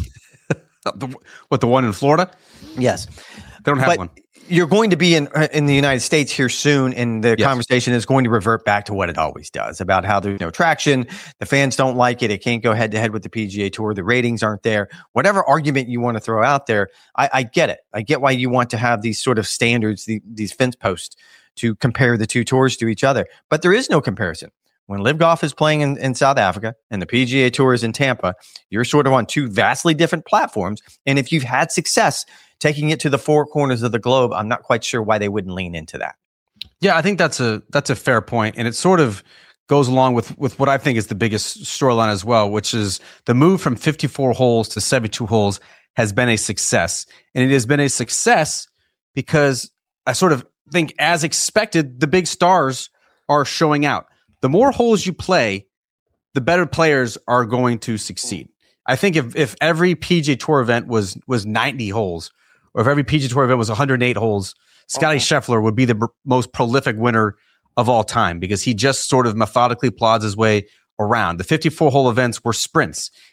the, what, the one in Florida? Yes. They don't have but one. You're going to be in in the United States here soon, and the yes. conversation is going to revert back to what it always does about how there's no traction. The fans don't like it. It can't go head-to-head with the P G A Tour. The ratings aren't there. Whatever argument you want to throw out there, I, I get it. I get why you want to have these sort of standards, the, these fence posts, to compare the two tours to each other. But there is no comparison. When LIV Golf is playing in, in South Africa and the P G A Tour is in Tampa, you're sort of on two vastly different platforms. And if you've had success taking it to the four corners of the globe, I'm not quite sure why they wouldn't lean into that. Yeah, I think that's a that's a fair point. And it sort of goes along with, with what I think is the biggest storyline as well, which is the move from fifty-four holes to seventy-two holes has been a success. And it has been a success because I sort of think, as expected, the big stars are showing out. The more holes you play, the better players are going to succeed. I think if if every P G A Tour event was was ninety holes, or if every P G A Tour event was one hundred eight holes, Scotty uh-huh. Scheffler would be the b- most prolific winner of all time because he just sort of methodically plods his way around. The fifty-four hole events were sprints.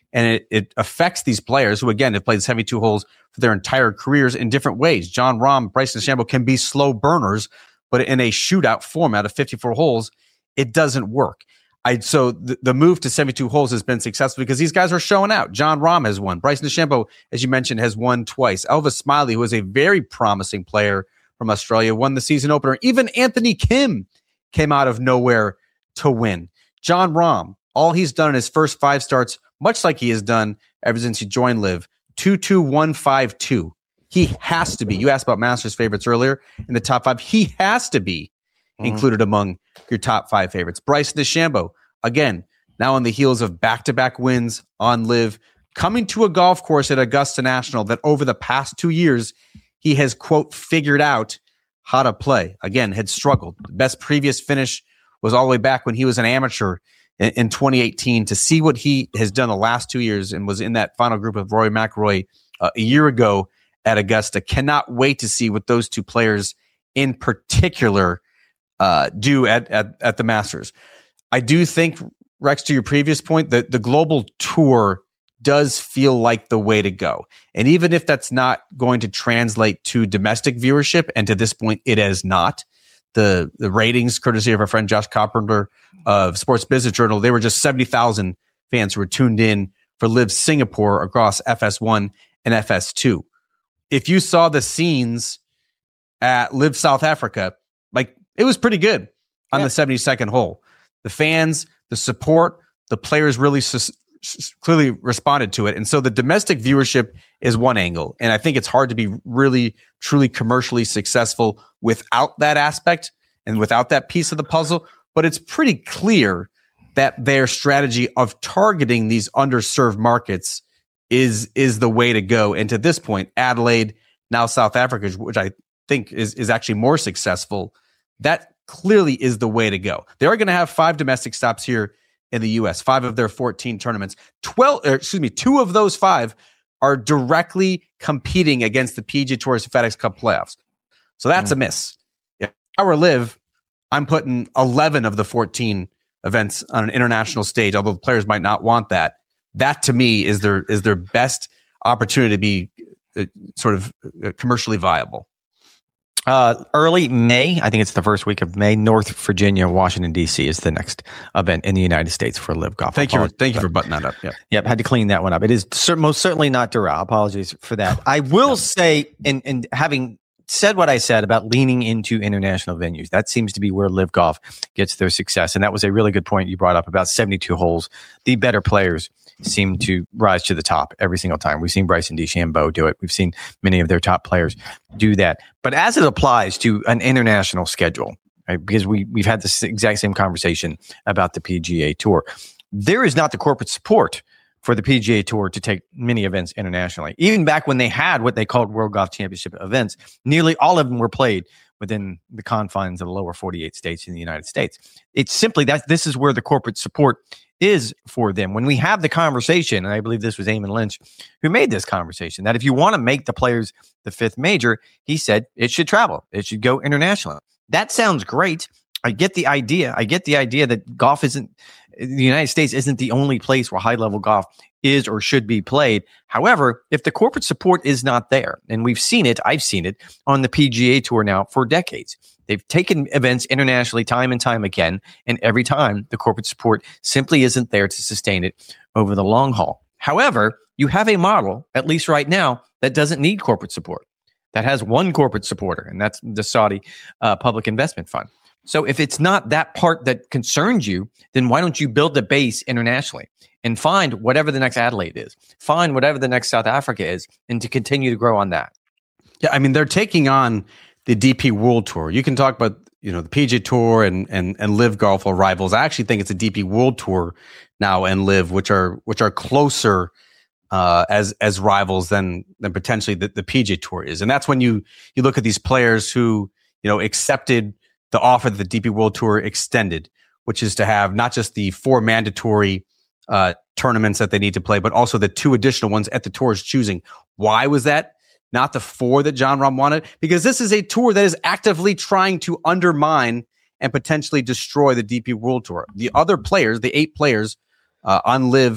And it, it affects these players who, again, have played seventy-two holes for their entire careers in different ways. Jon Rahm, Bryson DeChambeau can be slow burners, but in a shootout format of fifty-four holes, it doesn't work. I So the, the move to seventy-two holes has been successful because these guys are showing out. Jon Rahm has won. Bryson DeChambeau, as you mentioned, has won twice. Elvis Smiley, who is a very promising player from Australia, won the season opener. Even Anthony Kim came out of nowhere to win. Jon Rahm, all he's done in his first five starts, much like he has done ever since he joined LIV, two two one five two. He has to be. You asked about Masters favorites earlier in the top five. He has to be mm-hmm. included among your top five favorites. Bryson DeChambeau, again, now on the heels of back-to-back wins on LIV, coming to a golf course at Augusta National that over the past two years, he has, quote, figured out how to play. Again, had struggled. The best previous finish was all the way back when he was an amateur in, in twenty eighteen. To see what he has done the last two years and was in that final group of Rory McIlroy uh, a year ago at Augusta. Cannot wait to see what those two players in particular uh, do at, at, at the Masters. I do think, Rex, to your previous point, that the global tour does feel like the way to go. And even if that's not going to translate to domestic viewership, and to this point it has not, the, the ratings, courtesy of our friend Josh Carpenter of Sports Business Journal, they were just seventy thousand fans who were tuned in for LIV Singapore across F S one and F S two. If you saw the scenes at LIV South Africa, like, it was pretty good on yeah. the seventy-second hole. The fans, the support, the players really su- clearly responded to it. And so the domestic viewership is one angle. And I think it's hard to be really, truly commercially successful without that aspect and without that piece of the puzzle. But it's pretty clear that their strategy of targeting these underserved markets is, is the way to go. And to this point, Adelaide, now South Africa, which I think is, is actually more successful, that clearly is the way to go. They are going to have five domestic stops here in the U S, five of their fourteen tournaments. twelve, or excuse me, two of those five are directly competing against the P G A Tour's FedEx Cup playoffs. So that's mm. a miss. If I were LIV, I'm putting eleven of the fourteen events on an international stage, although the players might not want that. That to me is their is their best opportunity to be uh, sort of uh, commercially viable. Uh, early May, I think it's the first week of May, North Virginia, Washington, D C is the next event in the United States for LIV Golf. Thank you. Thank you for buttoning that up. Yep. Yep. Had to clean that one up. It is cer- most certainly not Doral. Apologies for that. I will say, in, in having said what I said about leaning into international venues, that seems to be where LIV Golf gets their success. And that was a really good point you brought up about seventy-two holes. The better players seem to rise to the top every single time. We've seen Bryson DeChambeau do it. We've seen many of their top players do that. But as it applies to an international schedule, right, because we, we've had this exact same conversation about the P G A Tour, there is not the corporate support for the P G A Tour to take many events internationally. Even back when they had what they called World Golf Championship events, nearly all of them were played within the confines of the lower forty-eight states in the United States. It's simply that this is where the corporate support is for them. When we have the conversation, and I believe this was Eamon Lynch who made this conversation, that if you want to make the players the fifth major, he said it should travel. It should go international. That sounds great. I get the idea. I get the idea that golf isn't, the United States isn't the only place where high-level golf is or should be played. However, if the corporate support is not there, and we've seen it, I've seen it on the P G A Tour now for decades. They've taken events internationally time and time again, and every time the corporate support simply isn't there to sustain it over the long haul. However, you have a model, at least right now, that doesn't need corporate support, that has one corporate supporter, and that's the Saudi uh, Public Investment Fund. So if it's not that part that concerns you, then why don't you build a base internationally and find whatever the next Adelaide is, find whatever the next South Africa is, and to continue to grow on that? Yeah, I mean, they're taking on the D P World Tour. You can talk about, you know, the P G A Tour and and and LIV Golf are rivals. I actually think it's a D P World Tour now and LIV, which are which are closer uh, as as rivals than than potentially the, the P G A Tour is. And that's when you you look at these players who, you know, accepted the offer that the D P World Tour extended, which is to have not just the four mandatory uh, tournaments that they need to play, but also the two additional ones at the tour's choosing. Why was that not the four that Jon Rahm wanted? Because this is a tour that is actively trying to undermine and potentially destroy the D P World Tour. The other players, the eight players uh, on LIV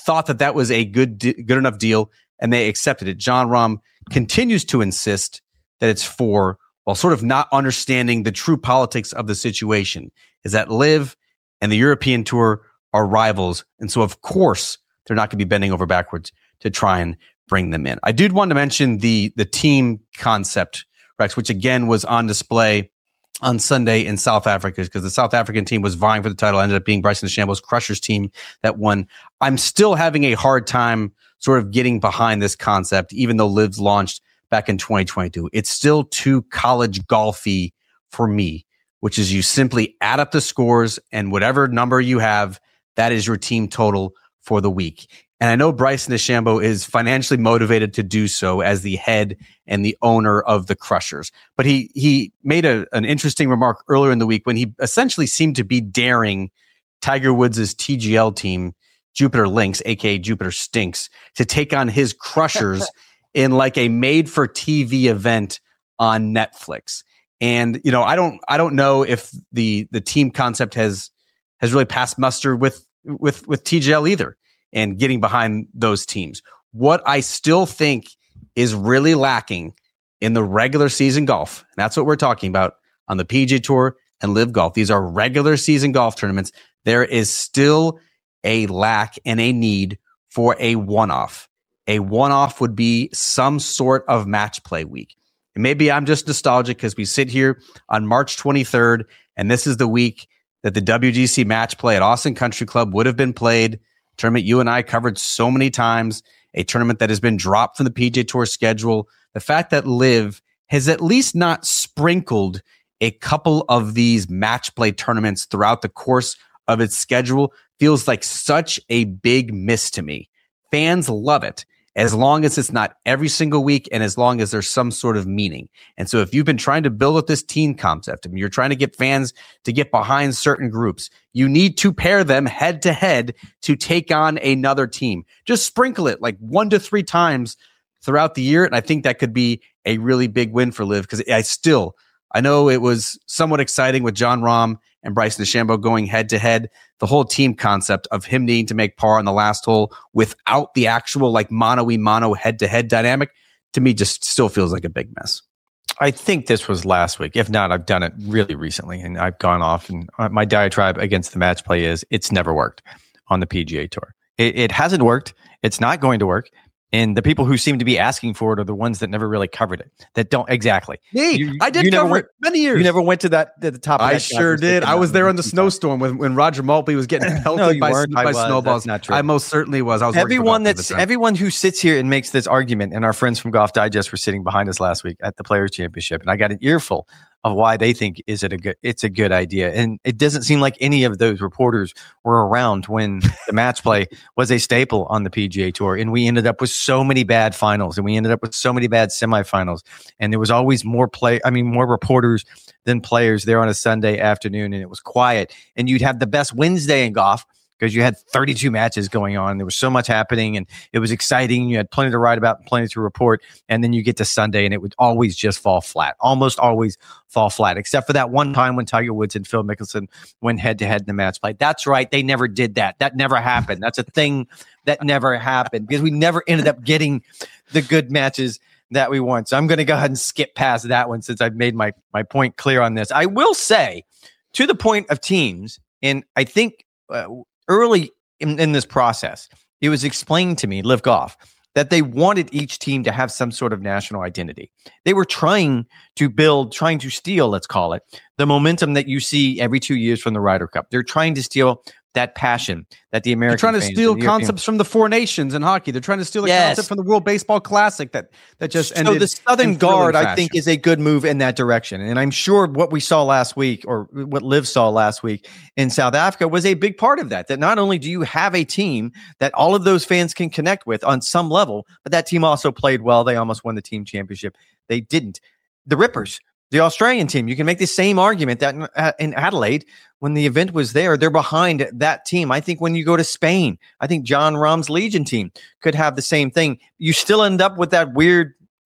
thought that that was a good, good enough deal, and they accepted it. Jon Rahm continues to insist that it's four, while sort of not understanding the true politics of the situation. Is that LIV and the European Tour are rivals, and so of course they're not going to be bending over backwards to try and bring them in. I did want to mention the the team concept, Rex, which again was on display on Sunday in South Africa, because the South African team was vying for the title, ended up being Bryson DeChambeau's Crushers team that won. I'm still having a hard time sort of getting behind this concept, even though LIV's launched back in twenty twenty-two. It's still too college golfy for me, which is you simply add up the scores and whatever number you have, that is your team total for the week. And I know Bryson DeChambeau is financially motivated to do so as the head and the owner of the Crushers. But he he made a, an interesting remark earlier in the week when he essentially seemed to be daring Tiger Woods' T G L team, Jupiter Lynx, aka Jupiter Stinks, to take on his Crushers in like a made-for-T V event on Netflix. And you know, I don't I don't know if the the team concept has has really passed muster with with with T G L either, and getting behind those teams. What I still think is really lacking in the regular season golf, and that's what we're talking about on the P G A Tour and LIV Golf. These are regular season golf tournaments. There is still a lack and a need for a one-off. A one-off would be some sort of match play week. And maybe I'm just nostalgic because we sit here on March twenty-third, and this is the week that the W G C match play at Austin Country Club would have been played. Tournament you and I covered so many times, a tournament that has been dropped from the P G A Tour schedule. The fact that LIV has at least not sprinkled a couple of these match play tournaments throughout the course of its schedule feels like such a big miss to me. Fans love it as long as it's not every single week and as long as there's some sort of meaning. And so if you've been trying to build up this team concept, I mean, you're trying to get fans to get behind certain groups, you need to pair them head to head to take on another team. Just sprinkle it like one to three times throughout the year. And I think that could be a really big win for LIV, because I still, I know it was somewhat exciting with Jon Rahm and Bryson DeChambeau going head to head. The whole team concept of him needing to make par on the last hole without the actual like mono-y-mono head-to-head dynamic, to me just still feels like a big mess. I think this was last week. If not, I've done it really recently, and I've gone off. And my diatribe against the match play is it's never worked on the P G A Tour. It, it hasn't worked. It's not going to work. And the people who seem to be asking for it are the ones that never really covered it. That don't exactly. Me, you, I did you cover went, it many years. You never went to that to the top. Of I that sure did. I was there on the snowstorm when, when Roger Maltby was getting pelted no, by, by was. snowballs. That's not true. I most certainly was. I was everyone that's everyone who sits here and makes this argument, and our friends from Golf Digest were sitting behind us last week at the Players Championship, and I got an earful of why they think is it a good it's a good idea. And it doesn't seem like any of those reporters were around when the match play was a staple on the P G A Tour. And we ended up with so many bad finals, and we ended up with so many bad semifinals. And there was always more play, I mean, more reporters than players there on a Sunday afternoon, and it was quiet. And you'd have the best Wednesday in golf because you had thirty-two matches going on. There was so much happening, and it was exciting. You had plenty to write about, plenty to report. And then you get to Sunday, and it would always just fall flat, almost always fall flat, except for that one time when Tiger Woods and Phil Mickelson went head-to-head in the match play. That's right. They never did that. That never happened. That's a thing that never happened because we never ended up getting the good matches that we want. So I'm going to go ahead and skip past that one since I've made my, my point clear on this. I will say, to the point of teams, and I think uh, early in, in this process, it was explained to me, LIV Golf, that they wanted each team to have some sort of national identity. They were trying to build, trying to steal, let's call it, the momentum that you see every two years from the Ryder Cup. They're trying to steal that passion that the American They're trying to steal concepts from the Four Nations in hockey. They're trying to steal a yes. concept from the World Baseball Classic that that just ended. So the Southern Guard, I think, is a good move in that direction. And I'm sure what we saw last week, or what LIV saw last week in South Africa, was a big part of that. That not only do you have a team that all of those fans can connect with on some level, but that team also played well. They almost won the team championship. They didn't. The Rippers, the Australian team, you can make the same argument that in, uh, in Adelaide, when the event was there, they're behind that team. I think when you go to Spain, I think Jon Rahm's Legion team could have the same thing. You still end up with that weird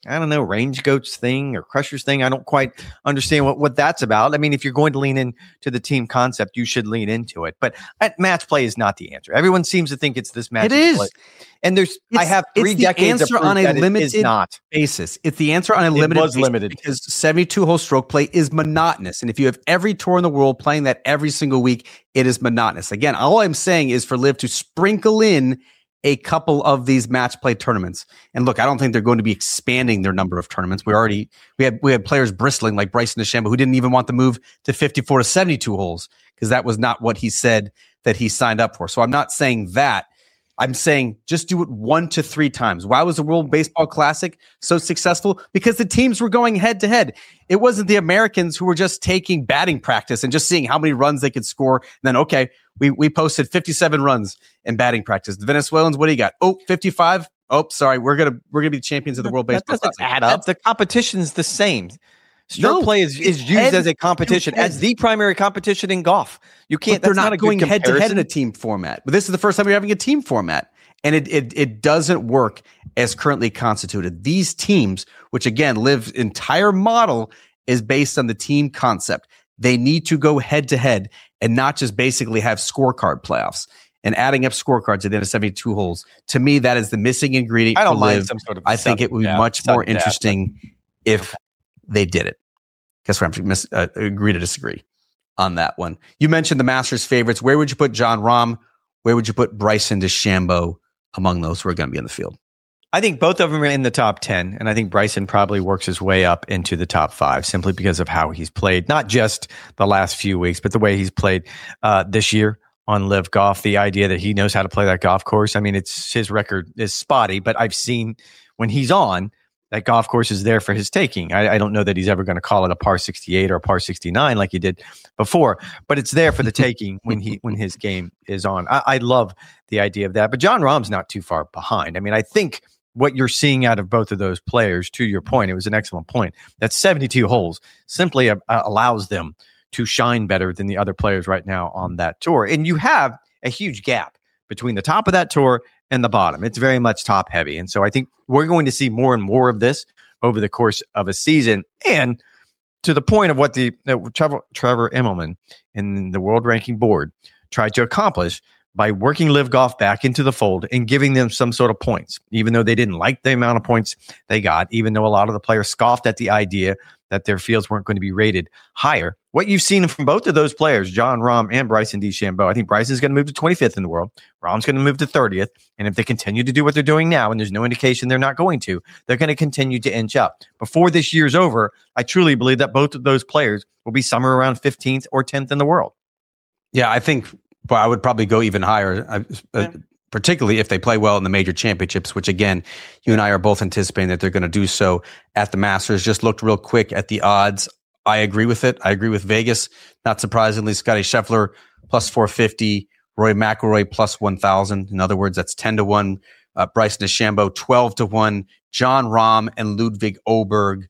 I don't know, range goats thing or crushers thing. I don't quite understand what, what that's about. I mean, if you're going to lean into the team concept, you should lean into it. But match play is not the answer. Everyone seems to think it's this match. It is. Play. And there's, it's, I have three decades of proof on a that limited it is not. basis. It's the answer on a limited it was basis limited because seventy-two hole stroke play is monotonous. And if you have every tour in the world playing that every single week, it is monotonous. Again, all I'm saying is for Liv to sprinkle in a couple of these match play tournaments. And look, I don't think they're going to be expanding their number of tournaments. We already, we had, we had players bristling like Bryson DeChambeau who didn't even want the move to fifty-four to seventy-two holes because that was not what he said that he signed up for. So I'm not saying that. I'm saying just do it one to three times. Why was the World Baseball Classic so successful? Because the teams were going head to head. It wasn't the Americans who were just taking batting practice and just seeing how many runs they could score. And then, okay, we we posted fifty-seven runs in batting practice. The Venezuelans, what do you got? Oh, fifty-five. Oh, sorry, we're gonna we're gonna be the champions of the World Baseball Classic. Classic. Add up. The competition's the same. Stroke no, play is, is used head, as a competition, as the primary competition in golf. You can't. But they're not, not going head to head in a team format. But this is the first time you're having a team format, and it it it doesn't work as currently constituted. These teams, which again, Liv's entire model is based on the team concept. They need to go head to head and not just basically have scorecard playoffs and adding up scorecards at the end of seventy-two holes. To me, that is the missing ingredient. I don't for mind Liv. some sort of. I think it would be yeah, much more death, interesting but, if they did it. Guess what? I'm mis- uh, agree to disagree on that one. You mentioned the Masters favorites. Where would you put Jon Rahm? Where would you put Bryson DeChambeau among those who are going to be in the field? I think both of them are in the top ten, and I think Bryson probably works his way up into the top five simply because of how he's played, not just the last few weeks, but the way he's played uh, this year on Liv Golf. The idea that he knows how to play that golf course. I mean, it's his record is spotty, but I've seen when he's on, that golf course is there for his taking. I, I don't know that he's ever going to call it a par sixty-eight or a par sixty-nine like he did before, but it's there for the taking when he when his game is on. I, I love the idea of that. But Jon Rahm's not too far behind. I mean, I think what you're seeing out of both of those players, to your point, it was an excellent point, that seventy-two holes simply uh, allows them to shine better than the other players right now on that tour. And you have a huge gap between the top of that tour and the bottom. It's very much top heavy. And so I think we're going to see more and more of this over the course of a season. And to the point of what the uh, Trevor, Trevor Immelman and the World Ranking Board tried to accomplish by working Liv Golf back into the fold and giving them some sort of points, even though they didn't like the amount of points they got, even though a lot of the players scoffed at the idea that their fields weren't going to be rated higher. What you've seen from both of those players, Jon Rahm and Bryson DeChambeau, I think Bryson's going to move to twenty-fifth in the world. Rahm's going to move to thirtieth. And if they continue to do what they're doing now, and there's no indication they're not going to, they're going to continue to inch up. Before this year's over, I truly believe that both of those players will be somewhere around fifteenth or tenth in the world. Yeah, I think well, I would probably go even higher, uh, Yeah. particularly if they play well in the major championships, which again, you and I are both anticipating that they're going to do so at the Masters. Just looked real quick at the odds. I agree with it. I agree with Vegas. Not surprisingly, Scotty Scheffler plus four fifty, Rory McIlroy plus one thousand. In other words, that's ten to one. Uh, Bryson DeChambeau twelve to one. Jon Rahm and Ludwig Oberg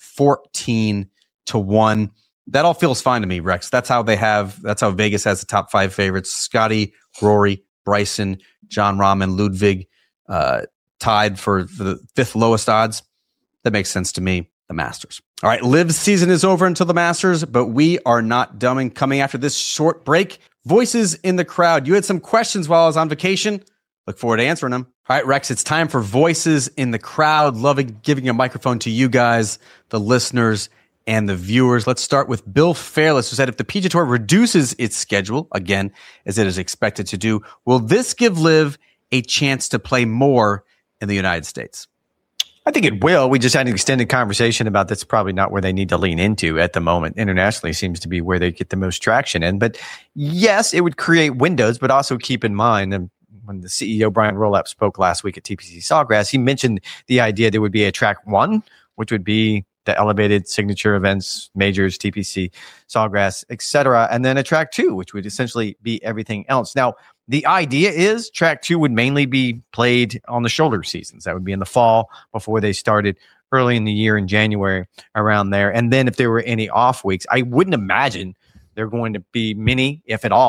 fourteen to one. That all feels fine to me, Rex. That's how they have, that's how Vegas has the top five favorites. Scotty, Rory, Bryson, Jon Rahm, and Ludwig uh, tied for, for the fifth lowest odds. That makes sense to me. The Masters. All right, Liv's season is over until the Masters, but we are not done. And coming after this short break, voices in the crowd. You had some questions while I was on vacation. Look forward to answering them. All right, Rex, it's time for voices in the crowd. Loving giving a microphone to you guys, the listeners, and the viewers. Let's start with Bill Fairless, who said, if the P G A Tour reduces its schedule, again, as it is expected to do, will this give Liv a chance to play more in the United States? I think it will. We just had an extended conversation about that's probably not where they need to lean into at the moment. Internationally seems to be where they get the most traction in. But yes, it would create windows, but also keep in mind, and when the C E O, Brian Rowlap, spoke last week at T P C Sawgrass, he mentioned the idea there would be a track one, which would be the elevated signature events, majors, T P C, Sawgrass, et cetera. And then a track two, which would essentially be everything else. Now, the idea is track two would mainly be played on the shoulder seasons. That would be in the fall before they started early in the year in January around there. And then if there were any off weeks, I wouldn't imagine they're going to be many, if at all,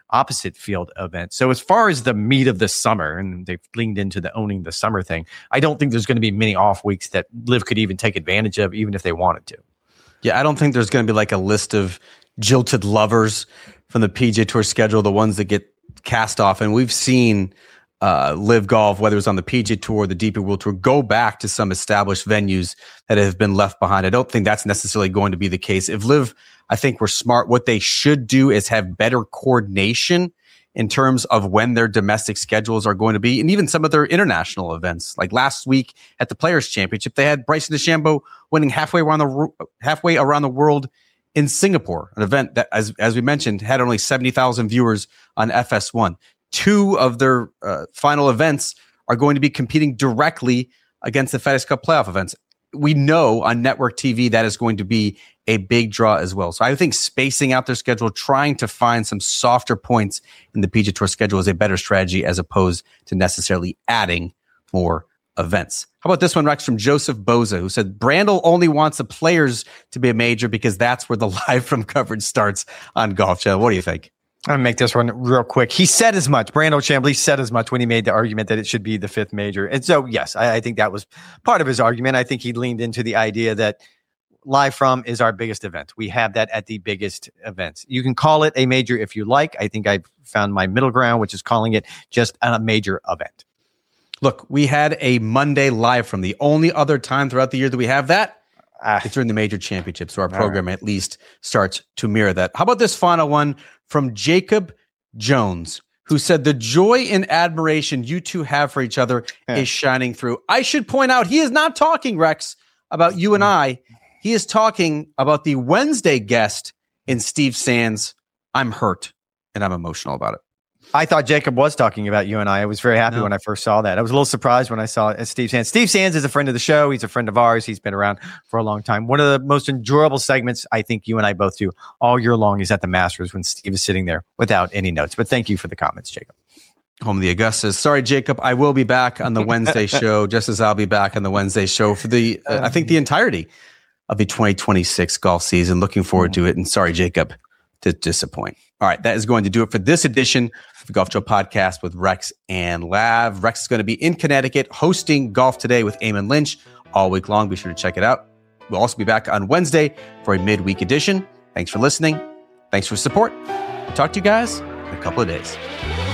opposite field event. So as far as the meat of the summer, and they've leaned into the owning the summer thing, I don't think there's going to be many off weeks that Liv could even take advantage of, even if they wanted to. Yeah, I don't think there's going to be like a list of jilted lovers from the P G A Tour schedule, the ones that get cast off. And we've seen uh, Liv Golf, whether it's on the P G A Tour or the D P World Tour, go back to some established venues that have been left behind. I don't think that's necessarily going to be the case. If Liv, I think we're smart. What they should do is have better coordination in terms of when their domestic schedules are going to be, and even some of their international events. Like last week at the Players Championship, they had Bryson DeChambeau winning halfway around the halfway around the world in Singapore, an event that, as as we mentioned, had only seventy thousand viewers on F S one. Two of their uh, final events are going to be competing directly against the FedEx Cup playoff events. We know on network T V that is going to be a big draw as well. So I think spacing out their schedule, trying to find some softer points in the P G A Tour schedule is a better strategy as opposed to necessarily adding more events. How about this one, Rex, from Joseph Boza, who said, Brandel only wants the players to be a major because that's where the live from coverage starts on Golf Channel. What do you think? I'm going to make this one real quick. He said as much. Brandel Chamblee said as much when he made the argument that it should be the fifth major. And so, yes, I, I think that was part of his argument. I think he leaned into the idea that live from is our biggest event. We have that at the biggest events. You can call it a major if you like. I think I found my middle ground, which is calling it just a major event. Look, we had a Monday live from. The only other time throughout the year that we have that, uh, it's during the major championship. So our program right. at least starts to mirror that. How about this final one from Jacob Jones, who said, the joy and admiration you two have for each other yeah. is shining through. I should point out, he is not talking, Rex, about you and I. He is talking about the Wednesday guest in Steve Sands. I'm hurt and I'm emotional about it. I thought Jacob was talking about you and I. I was very happy no. when I first saw that. I was a little surprised when I saw it, Steve Sands. Steve Sands is a friend of the show. He's a friend of ours. He's been around for a long time. One of the most enjoyable segments I think you and I both do all year long is at the Masters when Steve is sitting there without any notes. But thank you for the comments, Jacob. Home of the Augustas. Sorry, Jacob. I will be back on the Wednesday show, just as I'll be back on the Wednesday show for the, uh, I think, the entirety of the twenty twenty-six golf season. Looking forward to it. And sorry, Jacob, to disappoint. All right, that is going to do it for this edition of the Golf Show Podcast with Rex and Lav. Rex is going to be in Connecticut hosting Golf Today with Eamon Lynch all week long. Be sure to check it out. We'll also be back on Wednesday for a midweek edition. Thanks for listening. Thanks for support. Talk to you guys in a couple of days.